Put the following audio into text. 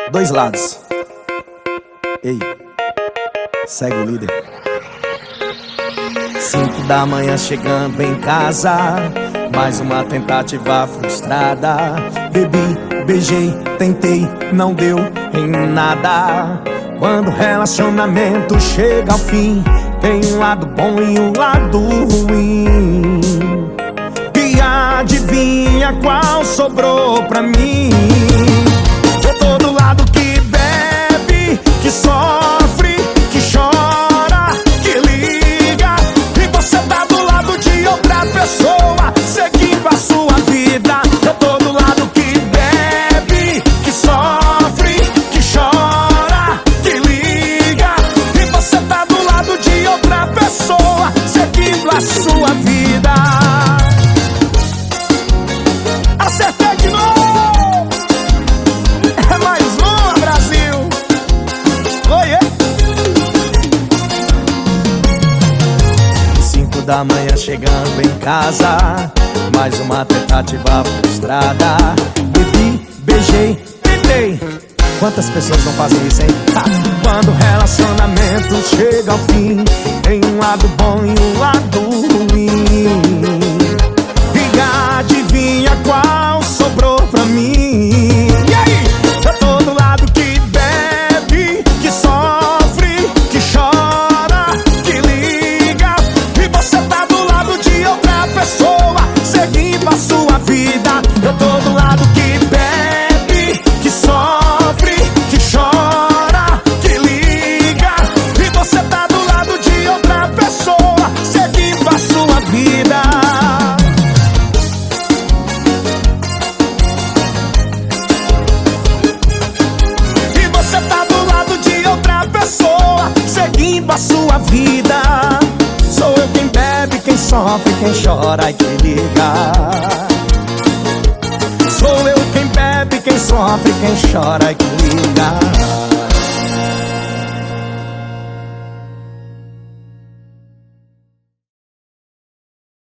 Dois lados. Ei, segue o líder. 5 da manhã chegando em casa, mais uma tentativa frustrada. Bebi, beijei, tentei, não deu em nada. Quando o relacionamento chega ao fim, tem um lado bom e um lado ruim. E adivinha qual sobrou pra mim? Eu tô do lado que bebe, que sofre, que chora, que liga. E você tá do lado de outra pessoa, seguindo a sua vida. Eu tô do lado que bebe, que sofre, que chora, que liga. E você tá do lado de outra pessoa, seguindo a sua vida. Acertei de novo! É mais uma, Brasil! Oiê! 5 da manhã chegando em casa, mais uma tentativa frustrada. Bebi, beijei, tentei. Quantas pessoas não fazem isso, hein? Quando o relacionamento chega ao fim, tem um lado bom e um lado ruim. E adivinha qual sobrou pra mim? E aí? Eu tô do lado que bebe, que sofre, que chora, que liga. E você tá do lado de outra pessoa, seguindo a sua vida. Eu tô do lado que bebe, que sofre, que chora, que liga. E você tá do lado de outra pessoa, seguindo a sua vida. Seguindo a sua vida. Sou eu quem bebe, quem sofre, quem chora e quem liga. Sou eu quem bebe, quem sofre, quem chora e quem liga.